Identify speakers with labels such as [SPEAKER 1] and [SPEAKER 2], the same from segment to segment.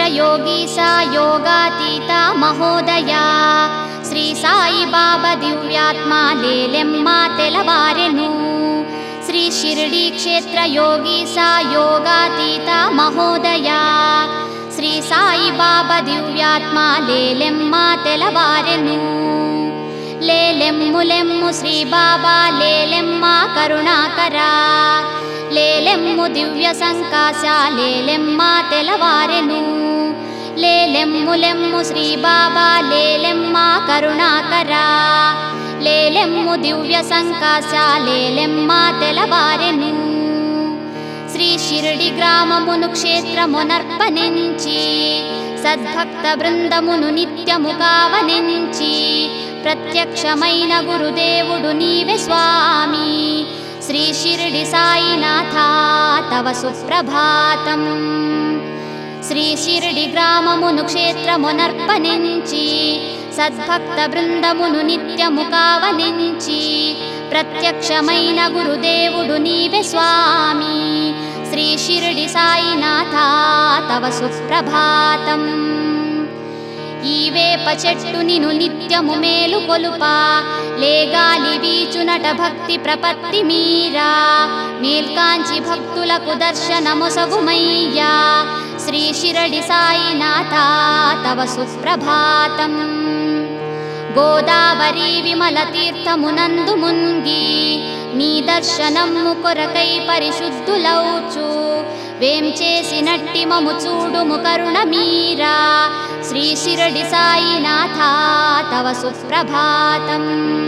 [SPEAKER 1] योगीसा योगातीता महोदया श्री साई बाबा दिव्यात्मा लेलेम्म तेलवारेनु श्री शिरडी क्षेत्र योगीसा योगातीता महोदया श्री साई बाबा दिव्यात्मा लेलेम्म तेलवारेनु लेलेम्मुलेम्मु श्री बाबा लेलेम्म करुणाकरा लेलेम्मु दिव्य संकाश लेलेम्म तेलवारेनु लेलेम्मुलेम्मु श्री बाबा लेलेम्म करुणाकरा लेलेम्मु दिव्य संकाश लेलेम्म तेलवारेनु श्री शिरडी ग्राममुनु क्षेत्रमुनर्पणिंची सद्भक्त बृंदमुनु नित्यमु कावनिंची प्रत्यक्षమైన गुरुदेवुडु नीवे स्वामी श्री शिरडी साईनाथ तव सुप्रभातं श्री शिरडी ग्राममुनु क्षेत्रमुनर्पणिंची सद्भक्त बृंदमुनु नित्यमु कावनिंची प्रत्यक्षమైన गुरुदेवुडु नीवे स्वामी श्री शिरडी साईनाथ तव सुप्रभातं ఈ వేప చెట్టు నిను నిత్యము మేలు కొలుప లేగాలి వీచునట భక్తి ప్రపత్తి మీరా మేల్కాంచి భక్తులకు దర్శనమొసగుమయ్యా శ్రీ శిరడి సాయినాథ తవ సుప్రభాతం గోదావరి విమల తీర్థమునందు మున్గి నీ దర్శనము కొరకై పరిశుద్ధులౌచు వేంచేసినట్టి మము చూడుము కరుణ మీరా శ్రీ శిరడి సాయినాథ తవ సుప్రభాతం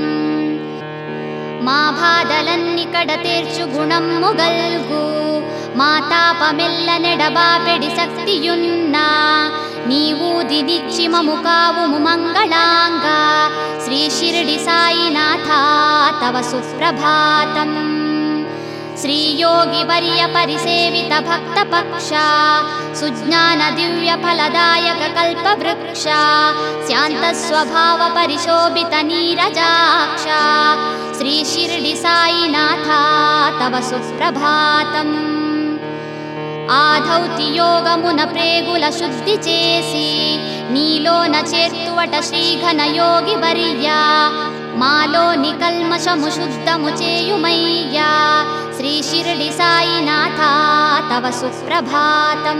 [SPEAKER 1] మా బాధలన్నీ కడతీర్చు గుణమ్ము గల్గు మా తాపమెల్ల నెడబాపెడి శక్తియున్నా నీవూదినిచ్చి మము కావుము మంగళాంగా శ్రీ శిరడి సాయినాథ తవ సుప్రభాతం శ్రీ యోగి వర్య పరిసేవిత భక్త పక్ష సుజ్ఞాన దివ్య ఫలదాయక కల్ప వృక్ష శాంత స్వభావ పరిశోభిత నీరజాక్ష శ్రీ శిరడి సాయినాథ తవ సుప్రభాతం ఆధౌతి యోగమున ప్రేగుల శుద్ధి చేసి నీలోన చేర్తువట శ్రీఘన యోగి వర్య మాలోని కల్మషము శుద్ధము చేయుమయ్యా శ్రీ శిరడి సాయినాథ తవ సుప్రభాతం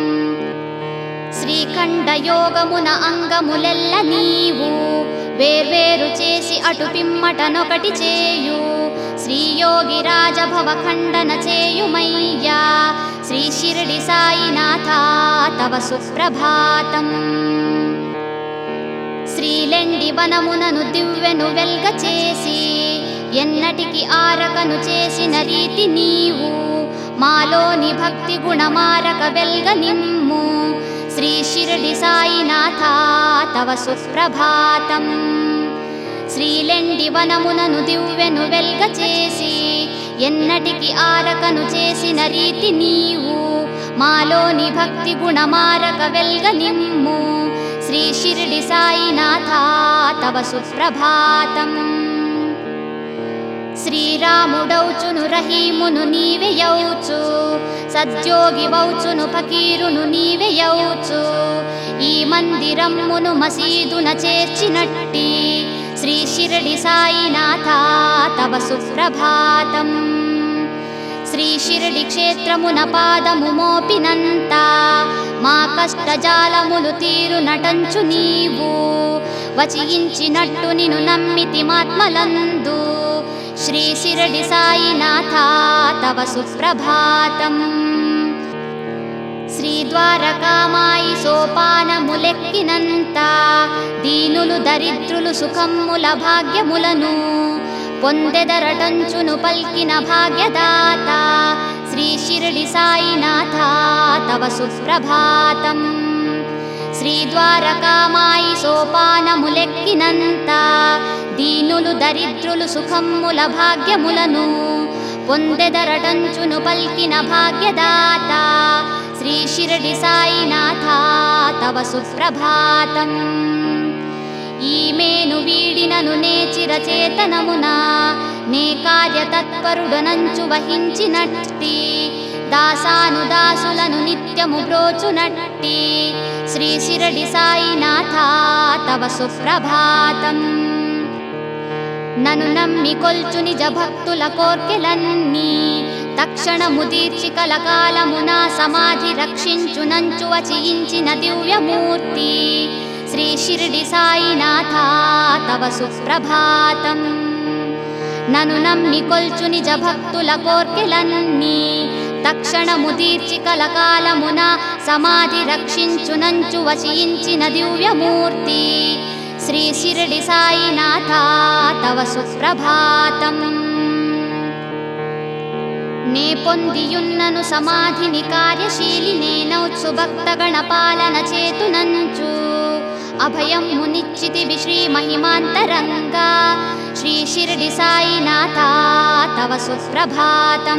[SPEAKER 1] శ్రీఖండ యోగమున అంగములెల్ల నీవు వేర్వేరు చేసి అటు పిమ్మటనొకటి చేయు శ్రీయోగి రాజభవ ఖండన చేయుమయ్యా శ్రీ శిరడి సాయినాథ తవ సుప్రభాతం శ్రీలెండి వనమునను దివ్వెను వెల్గ చేసి ఎన్నటికి ఆరకను చేసిన రీతి నీవు మాలోని భక్తి గుణమారక వెల్గ నిమ్ము శ్రీ శిరడి సాయినాథ తవ సుప్రభాతం శ్రీలెండి వనమునను దివ్వెను వెల్గ చేసి ఎన్నటికి ఆరకను చేసిన రీతి నీవు మాలోని భక్తి గుణమారక వెల్గ నిమ్ము శ్రీ శిరడి సాయినాథ తవ సుప్రభాతం శ్రీరాముడౌచును రహీమును నీవే యౌచు సద్యోగి వౌచును ఫకీరును నీవే యౌచు ఈ మందిరమ్మును మసీదున చేర్చినట్టి శ్రీ శిరడి సాయినాథ తవ సుప్రభాతం శ్రీ శిరడి క్షేత్రమున పాదము మోపినంత మా కష్టజాలములు తీరు నటంచు నీవు వచించినట్టు నిను నమ్మితి మాత్మలందు శ్రీ శిరడి సాయినాథ తవ సుప్రభాతం శ్రీ ద్వారకామాయి సోపానములెక్కినంత దీనులు దరిద్రులు సుఖమ్ముల భాగ్యములను పొందెదరటంచును పల్కిన భాగ్యదాత శ్రీ శిరడి సాయినాథ తవ సుప్రభాతం శ్రీ ద్వారకామాయి సోపానములెక్కినంత దీనులు దరిద్రులు సుఖమ్ముల భాగ్యములను పొందెదరటంచును పల్కిన భాగ్యదాత శ్రీ శిరడి సాయినాథ తవ సుప్రభాతం ఈమెను వీడినను నే చిరచేతనమున నే కార్యతత్పరుడనంచు వహించినట్టి దాసానుదాసులను నిత్యము బ్రోచునట్టి శ్రీ షిరడి సాయినాథ తవ సుప్రభాతం. నను నమ్మి కొల్చు నిజ భక్తుల కోర్కెలన్నీ తక్షణము తీర్చి కలకాలమున సమాధి రక్షించునంచు వచించిన దివ్యమూర్తి శ్రీ షిరడి సాయినాథ తవ సుప్రభాతం. నను నమ్మి కొల్చు నిజ భక్తుల కోర్కెలన్నీ తక్షణము తీర్చి కలకాలమున సమాధి రక్షించునంచు వచించిన దివ్యమూర్తి శ్రీ షిరడి సాయినాథ తవ సుప్రభాతం. నే పొందియున్నను సమాధిని కార్యశీలి నేనౌత్సు భక్తగణ పాలన చేతునంచు అభయం మునిచ్చితివి శ్రీ మహిమాంతరంగా శ్రీ షిరడి సాయినాథ తవ సుప్రభాతం.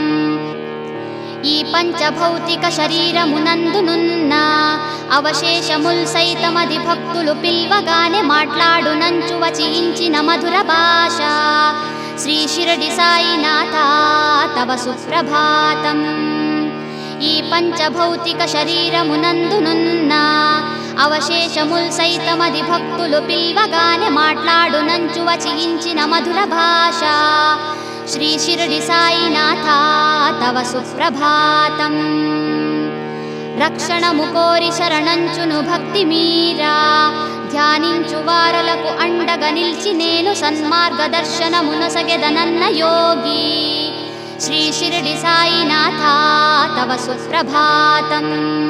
[SPEAKER 1] ఈ పంచభౌతిక శరీరమునందునున్న అవశేషముల్ సైతమది భక్తులు పిల్వగానే మాట్లాడునంచు వచించిన మధుర భాష శ్రీ షిరడి సాయినాథ తవ సుప్రభాతం. ఈ పంచభౌతిక శరీరమునందునున్న అవశేషముల్ సైతమది భక్తులు పిల్వగానే మాట్లాడునంచు వచించిన మధుర భాష శ్రీ షిరడి సాయినాథ తవ సుప్రభాతం. రక్షణము కోరి శరణంచును భక్తి మీరా ధ్యానించు వారలకు అండగా నిల్చి నేను సన్మార్గదర్శనమునొసగెదనన్న యోగి శ్రీ షిరడి సాయినాథ తవ సుప్రభాతం.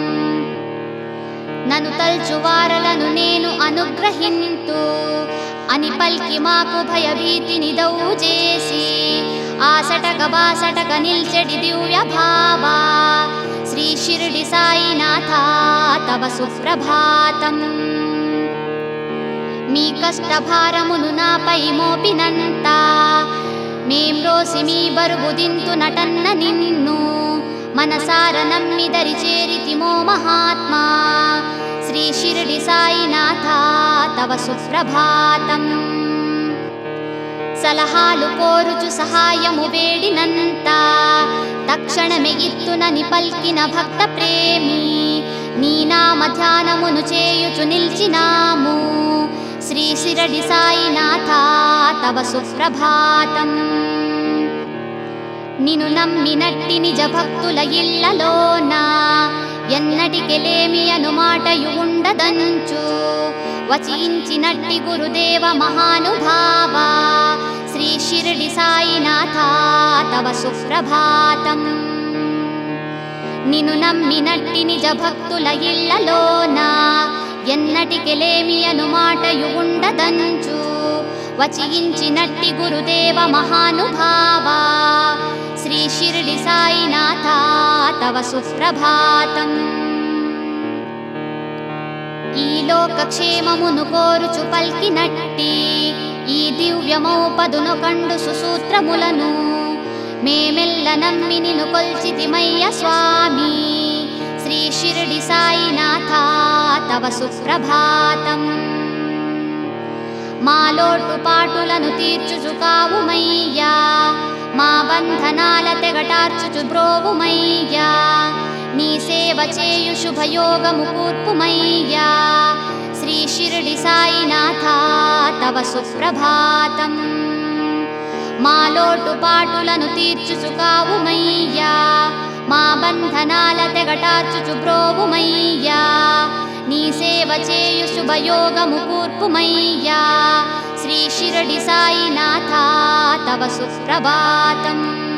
[SPEAKER 1] నను తల్చు వారలను నేను అనుగ్రహింతు అని పల్కి మాకు భయభీతిని దౌ చేసి ఆసటక బాసటక నిల్చెడి దివ్య భావ శ్రీ షిరడి సాయినాథ తవ సుప్రభాతం. మీ కష్టభారమును నాపై మోపినంత మేమ్రోసి మీ బరువు దింతు నటన్న నిన్ను మనసార నమ్మి దరి చేరితిమో మహాత్మా శ్రీ షిరడి సాయినాథ తవ సుప్రభాతం. సలహాలు కోరుచు సహాయము వేడినంత తక్షణమే ఇత్తునని పల్కిన భక్త ప్రేమి నీ నామ ధ్యానమును చేయుచు నిల్చినాము శ్రీ షిరడి సాయినాథ తవ సుప్రభాతం. నిను నమ్మినట్టి నిజ భక్తుల ఇళ్లలోన ఎన్నటికెలేమి అనుమాటయు ఉండదంచు వచించినట్టి గురుదేవ మహానుభావ శ్రీ షిరడి సాయినాథ తవ సుప్రభాతం. నిను నమ్మినట్టి నిజ భక్తుల ఇళ్లలోన ఎన్నటికెలేమి అనుమాటయు ఉండదంచు వచించినట్టి గురుదేవ మహానుభావ శ్రీ షిరడి సాయినాథ తవ సుప్రభాతం. ఈ లోకక్షేమమును కోరుచు పల్కినట్టి ఈ దివ్యమౌపదును కండు సుసూత్రములను మేమెల్ల నమ్మి నిను కొల్చితిమయ్య స్వామి శ్రీ షిరడి సాయినాథ తవ సుప్రభాతం. మా లోటు పాటులను తీర్చుచు కావుమయ్యా మా బంధనాల తెగటార్చుచు బ్రోవుమయ్యా నీ సేవ చేయు శుభయోగము కూర్పుమయ్యా శ్రీ షిరడి సాయినాథ తవ సుప్రభాతం. మా లోటు పాటులను తీర్చుచు కావుమయ్యా మా బంధనాల తెగటార్చుచు బ్రోవుమయ్యా నీ సేవ చేయు శుభయోగము కూర్పుమయ్యా శ్రీ షిరడి సాయినాథ తవ సుప్రభాతం.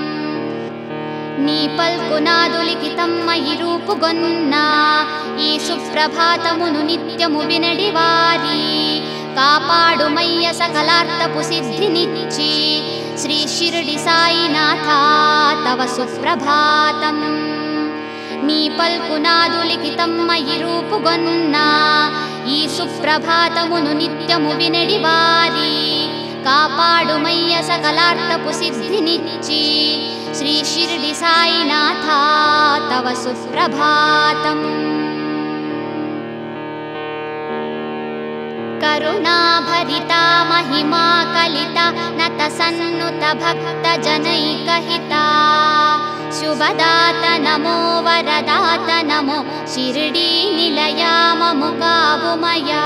[SPEAKER 1] నీ పల్కు నాదులికితమ్మయి రూపుగొన్నా ఈ సుప్రభాతమును నిత్యము వినడి వారి కాపాడుమయ్య సకలార్థపు సిద్ధినిచ్చి శ్రీ షిరడి సాయినాథ తవ సుప్రభాతం. నీ పల్కు నాదులికితమ్మయి రూపుగొన్నా ఈ సుప్రభాతమును నిత్యము వినడి వారి కాపాడుమయ్య సకలార్థపు సిద్ధినిచ్చి శ్రీ షిరడి సాయినాథ తవ సుప్రభాతం. కరుణాభరిత మహిమా కలిత నత సన్నుత భక్త జనైకహిత शुभदात नमो वरदात नमो शिरडी निलया ममु कावुमया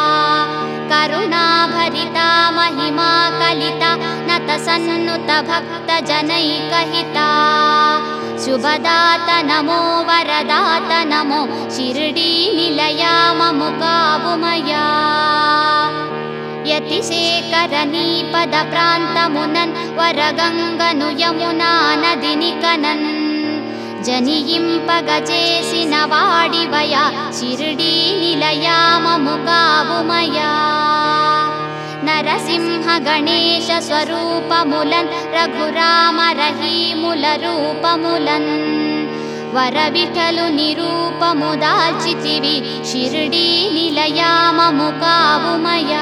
[SPEAKER 1] करुणाभरिता महिमा कलिता नतसन्नुत भक्तजनैकहिता शुभदात नमो वरदात नमो शिरडी निलया ममु कावुमया यतिशेखरनीपद प्रान्तमुनन् वरगङ्गनु यमुना नदिनि कनन् जनियिंपगजेसिन वाडिवया शिरडी निलया ममु कावुमया नरसिंह गणेश स्वरूपमुलन् रघुराम रहीमुल रूपमुलन् वरविठलु निरूपमु दाल्चितिवि शिरडी निलया ममु कावुमया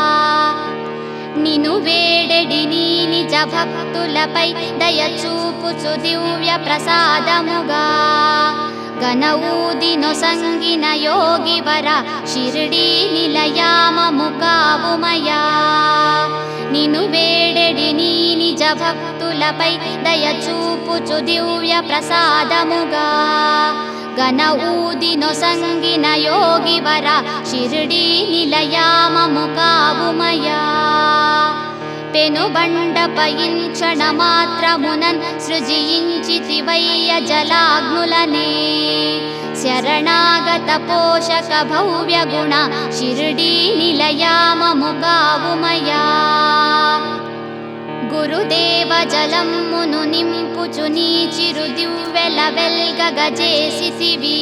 [SPEAKER 1] निनु वेडेडि नी निज भक्तुलपै दय चूपुचु दिव्य प्रसादमुगा गनऊदिनो संगिन योगिवर शिरडी निलया ममु कावुमया निनु वेडेडि नी निज भक्तुलपै दय चूपुचु दिव्य प्रसादमुगा गन ऊदिनो संगिन योगिवर शिरडी निलया ममु कावुमया पेनुबण्डपयिञ्चण मात्रमुनन् सृजियिञ्चितिवय्य जलाग्नुलने शरणागत पोषक भव्य गुण शिरडी निलया ममु कावुमया गुरुदेव जलं मुनु निंपुचु नी चिरु दिव्येल वेल्गगजेसितिवि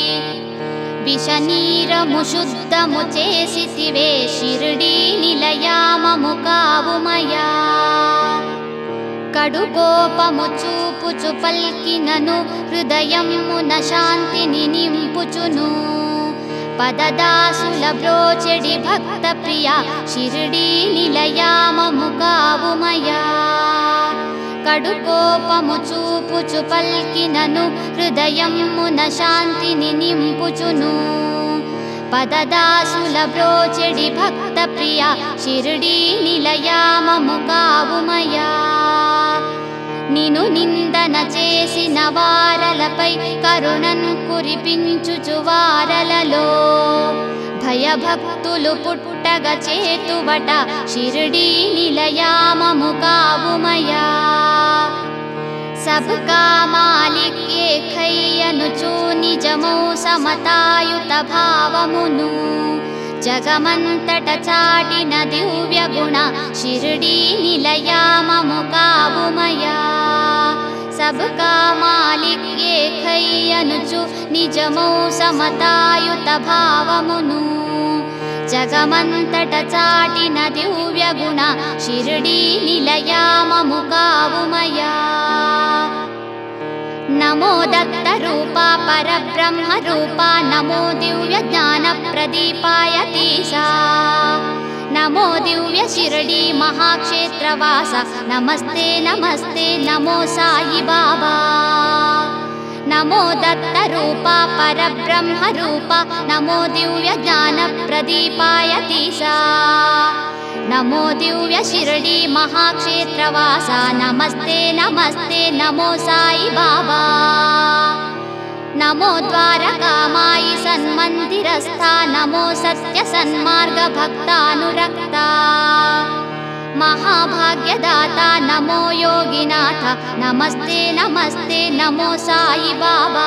[SPEAKER 1] विषनीरमु शुद्धमु चेसितिवे शिरडी निलया ममु कावुमया कडुकोपमु चूपुचु पल्किननु हृदयमुन शान्तिनि निंपुचुनु पददासुल ब्रोचेडि भक्त प्रिया शिरडी निलया ममु कावुमया कडुकोपमु चूपुचु पल्किननु हृदयमुन शान्तिनि निंपुचुनु पददासुल ब्रोचेडि भक्त प्रिया शिरडी निलया ममु कावुमया निनु निंदन चेसिन वारलपै करुणन् कुरिपिंचुचु वारలలో भयभक्तुलु पुट्टग चेतुवट शिरडी निलया ममु कावुमया सबका मालिक ఏకయ్యనుచు నిజము సమతాయుత భావమును जगमंतट चाटिन दिव्य गुण शिरडी निलया ममु कावुमया सबका मालिक ఏకయ్యనుచు निजमौ समतायुत भावमुनु जगमंतट चाटिन दिव्य गुण शिरडी निलया ममु कावुमया नमो दत्त रूपा परब्रह्म रूपा नमो दिव्य ज्ञान प्रदीपायतीशा नमो दिव्य शिरडी महाक्षेत्रवास नमस्ते नमस्ते नमो साई बाबा नमो दत्त रूपा परब्रह्म रूपा नमो दिव्य ज्ञान प्रदीपायतीशा नमो दिव्य शिरडी महाक्षेत्रवासा नमस्ते नमस्ते नमो साई बाबा नमो द्वारकामायि सन्मन्दिरस्था नमो सत्य सन्मार्ग भक्तानुरक्ता महाभाग्यदाता नमो योगिनाथ नमस्ते नमस्ते नमो साई बाबा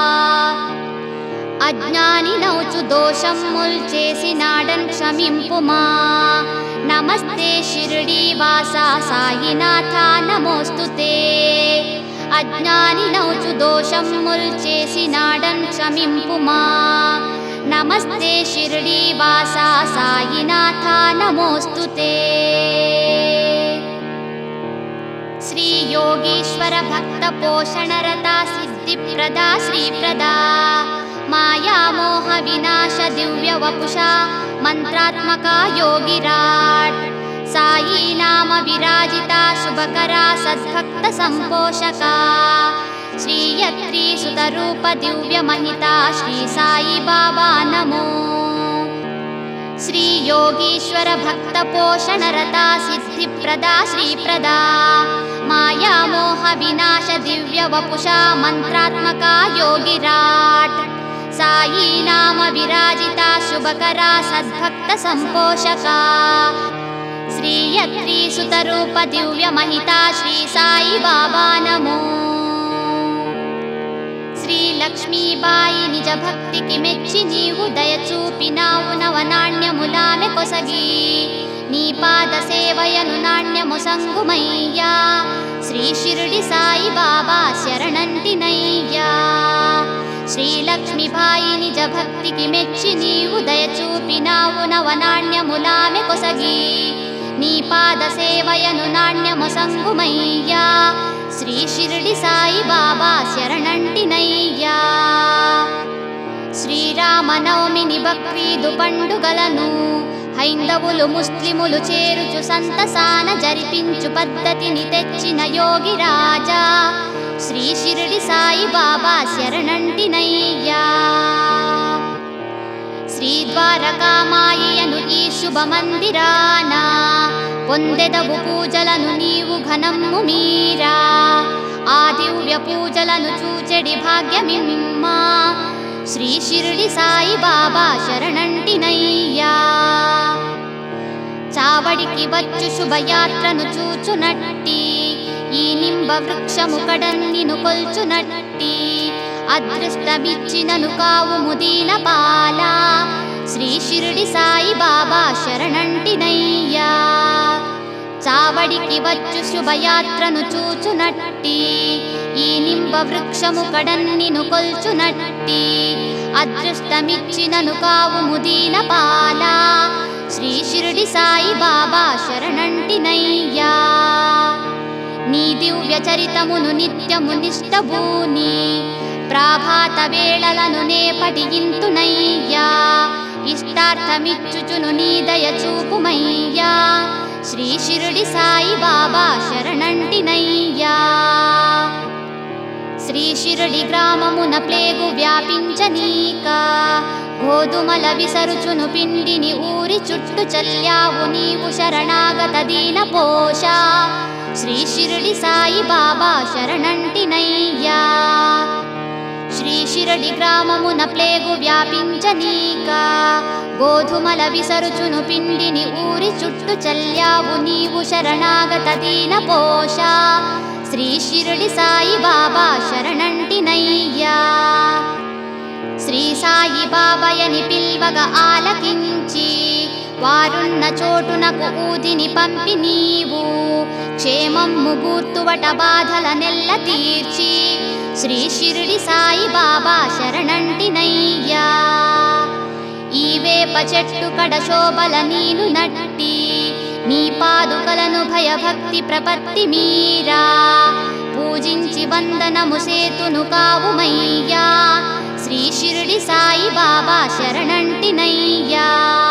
[SPEAKER 1] अज्ञानी नौचु दोषं मुल्चेसिनाडन् क्षमिंपुमा नमस्ते शिरडी वासा साईनाथ नमोस्तुते अज्ञानी नौचु दोषं मुल्चेसिनाडन् क्षमिंपुमा नमस्ते शिरडी वासा साईनाथ नमोस्तुते श्री योगीश्वर भक्त पोषणरता सिद्धिप्रदा श्रीप्रदा माया मोह विनाश दिव्य वपुषा मंत्रात्मका योगिराट साई नाम विराजिता शुभकरा सद्भक्त संपोषका श्रीयत्री सुतरूप दिव्य महिता श्री साई बाबा नमो శ్రీ యోగీశ్వర భక్త పోషణరతా సిద్ధిప్రదా శ్రీప్రదా మాయామోహ వినాశ దివ్య వపుషా మంత్రాత్మకా యోగిరాట్ సాయి నామ విరాజితా శుభకరా సద్భక్త సంపోషకా శ్రీయత్రీ సుతరూప దివ్య మహితా శ్రీ సాయి బాబా నమో. శ్రీ లక్ష్మీబాయి నిజ భక్తికి మెచ్చి నీవు దయచూపినావు నవనాణ్యములామె కొసగి నీ పాద సేవయను నాణ్యము సంగుమయ్యా శ్రీ షిరిడి సాయి బాబా శరణంటినయ్యా. శ్రీ లక్ష్మీబాయి నిజ భక్తికి మెచ్చి నీవు దయచూపినావు నవనాణ్యములామె కొసగి నీ పాద సేవయను నాణ్యము సంగుమయ్యా శ్రీ షిరిడి సాయి బాబా శరణంటినయ్యా. శ్రీరామనవమిని బక్రీదు పండుగలను హైందవులు ముస్లిములు చేరుచు సంతసాన జరిపించు పద్ధతిని తెచ్చిన యోగి రాజా శ్రీ షిరిడి సాయి బాబా శరణంటినయ్యా. శ్రీ ద్వారకామాయను ఈ శుభమందిరాన పొందెదవు పూజలను నీవు ఘనమ్ము మీరా ఆ దివ్య పూజలను చూచెడి భాగ్యమిమ్మా శ్రీ షిరిడి సాయి బాబా శరణంటినయ్యా. చావడికి వచ్చు శుభయాత్రను చూచునట్టి ఈ నింబ వృక్షము కడన్నిను కొల్చునట్టి అదృష్టమిచ్చినను కావు ముదీన పాల శ్రీ షిరిడి సాయి బాబా శరణంటినయ్యా. చావడికి వచ్చు శుభయాత్రను చూచునట్టి ఈ నింబ వృక్షము కడన్నిను కొల్చునట్టి అదృష్టమిచ్చినను కావు ముదీన పాల శ్రీ షిరిడి సాయి బాబా శరణంటినయ్యా. నీ దివ్య చరితమును నిత్యము నిష్టభూని ప్రాభాత వేళలను నే పఠింతునయ్యా ఇష్టార్థమిచ్చుచును నీ దయ చూపుమయ్యా శ్రీ షిరిడి సాయి బాబా శరణంటినయ్యా. శ్రీ షిరిడి గ్రామమున ప్లేగు వ్యాపించనీక గోధుమల విసరుచును పిండిని ఊరి చుట్టు చల్లావు నీవు శరణాగత దీన పోష శ్రీ షిరిడి సాయి బాబా శరణంటినయ్యా. శ్రీ షిరిడి గ్రామమున ప్లేగు వ్యాపించనీక గోధుమల విసరుచును పిండిని ఊరి చుట్టు చల్లావు నీవు శరణాగత దీన పోష శ్రీ షిరిడి సాయి బాబా శరణంటినయ్యా. శ్రీ సాయి బాబాయని పిల్వగా ఆలకించి వారున్న చోటునకు ఊదిని పంపి నీవు క్షేమమ్ము గూర్తువట బాధల నెల్ల తీర్చి శ్రీ షిరిడి సాయి బాబా శరణంటినయ్యా. ఈ వేప చెట్టు కడ శోభల నీను నట్టి నీ పాదుకలను భయభక్తి ప్రపత్తి మీరా పూజించి వందనము సేతును కావుమయ్యా శ్రీ షిరిడి సాయి బాబా శరణంటినయ్యా.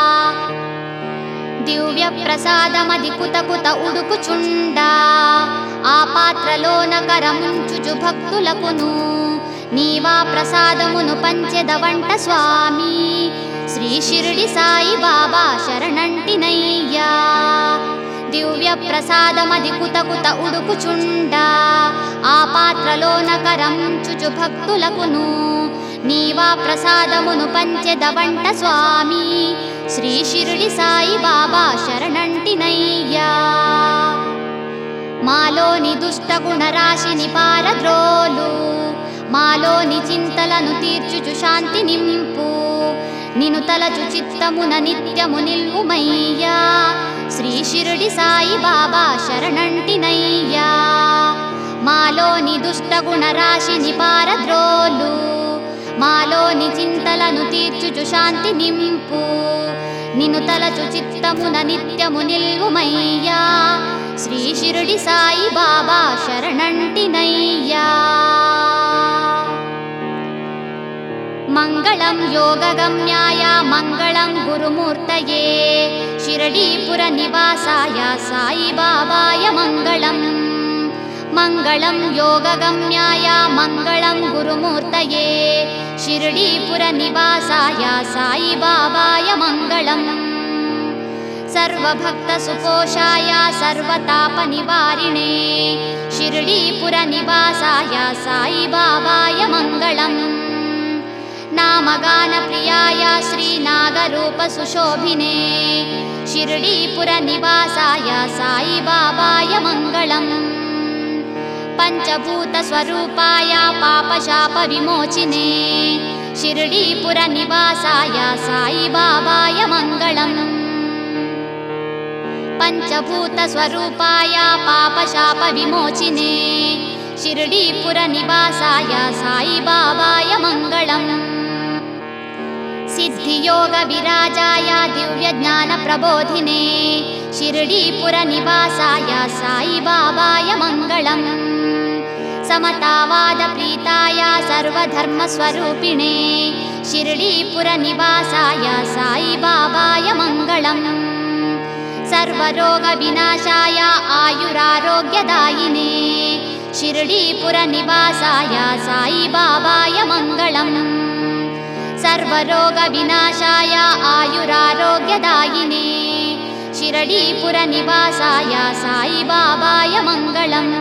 [SPEAKER 1] దివ్య ప్రసాదమది కుతకుత ఉడుకుచుండా ఆ పాత్రలోన కరముంచుచు భక్తులకును నీవా ప్రసాదమును పంచెదవంట స్వామి శ్రీ షిరిడి సాయి బాబా శరణంటినయ్యా. దివ్య ప్రసాదమది కుతకుత ఉడుకుచుండా ఆ పాత్రలోన కరముంచుచు భక్తులకును నీవా ప్రసాదమును పంచెదవంట స్వామి శ్రీ షిరిడి సాయి బాబా శరణంటినయ్యా. మాలోని దుష్ట గుణరాశిని పారద్రోలు మాలోని చింతలను తీర్చుచు శాంతి నింపు నిను తలచు చిత్తమున నిత్యము నిల్వుమయ్యా శ్రీ షిరిడి సాయి బాబా శరణంటినయ్యా. మాలోని దుష్ట గుణరాశిని పారద్రోలు మాలోని చింతలను తీర్చుచు శాంతి నింపు నిను తలచు చిత్తమున నిత్యము నిల్వుమయ్యా శ్రీ షిరిడి సాయి బాబా శరణంటినయ్యా. మంగళం యోగగమ్యాయ మంగళం గురుమూర్తయే షిరిడీపుర నివాసాయ సాయి బాబాయ మంగళం. మంగళం యోగగమ్యాయ మంగళం గురుమూర్తయే షిరిడీపుర నివాసాయ సాయి బాబాయ మంగళం. सर्वभक्तसुपोषाय सर्वतापनिवारिणे शिरडीपुरनिवासाय साईबाबाय मङ्गलम् नामगानप्रियाय श्रीनागरूपसुशोभिने शिरडीपुरनिवासाय साईबाबाय मङ्गलम् पञ्चभूतस्वरूपाय पापशापविमोचिने शिरडीपुरनिवासाय साईबाबाय मङ्गलम् पञ्चभूतस्वरूपाय पापशापविमोचिने शिरडीपुरनिवासाय साईबाबाय मङ्गलम् सिद्धियोगविराजाय दिव्यज्ञानप्रबोधिने शिरडीपुरनिवासाय साईबाबाय मङ्गलम् समतावादप्रीताय सर्वधर्मस्वरूपिणे शिरडीपुरनिवासाय साईबाबाय मङ्गलम् सर्वरोगविनाशाय आयुरारोग्यदायिने शिरडीपुरनिवासाय साईबाबाय मङ्गलम् सर्वरोगविनाशाय आयुरारोग्यदायिने शिरडीपुरनिवासाय साईबाबाय मङ्गलम्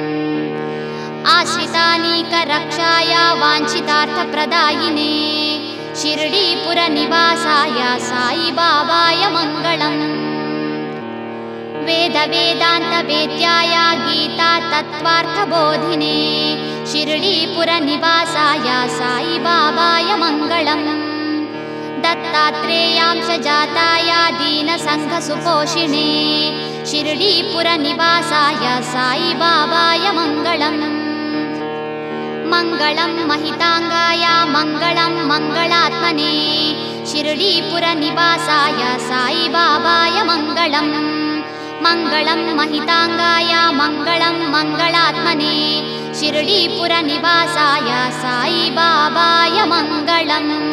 [SPEAKER 1] आश्रितानीकरक्षाय वाञ्छितार्थप्रदायिने शिरडीपुरनिवासाय साईबाबाय मङ्गलम् वेदवेदान्तवेद्याय गीतातत्त्वार्थबोधिने शिरडीपुरनिवासाय साईबाबाय मङ्गलम् दत्तात्रेयांशजाताय दीनसङ्घसुपोषिणे शिरडीपुरनिवासाय साईबाबाय मङ्गलम् मङ्गलं महिताङ्गाय मङ्गलं मङ्गलात्मने शिरडीपुरनिवासाय साईबाबाय मङ्गलम् मङ्गलं महिताङ्गाय मङ्गलं मङ्गलात्मने शिरडीपुरनिवासाय साईबाबाय मङ्गलम्।